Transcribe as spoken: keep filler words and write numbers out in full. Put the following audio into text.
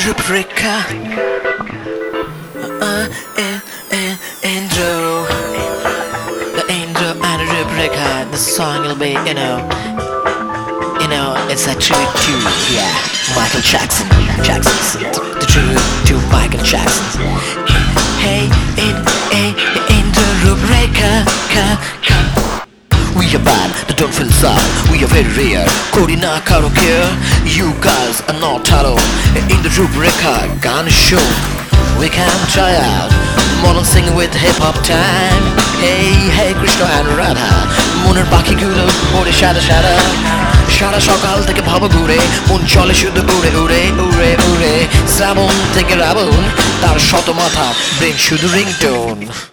রূপরেখা uh, in, in, intro the intro and Rubreka. The song will be, you know, you know, it's a tribute to, yeah, Michael Jackson. Jackson, the tribute to Michael Jackson. Hey, in, in, in the Rubreka, ka, ka. We are bad, but don't feel sad. We are very rare. Kodina Karo care. You guys are not alone. In the Rubreka Gun Show, we can try out modern singing with hip hop time. Hey, hey, Krishna and Radha. Moner Paki Gulo, Ore Shada Shada. Shada Shokal take a baba gure. Moon Chole should the ure ure ure ure. Sabon take a rabon. Tar shoto mata, bring should the ringtone.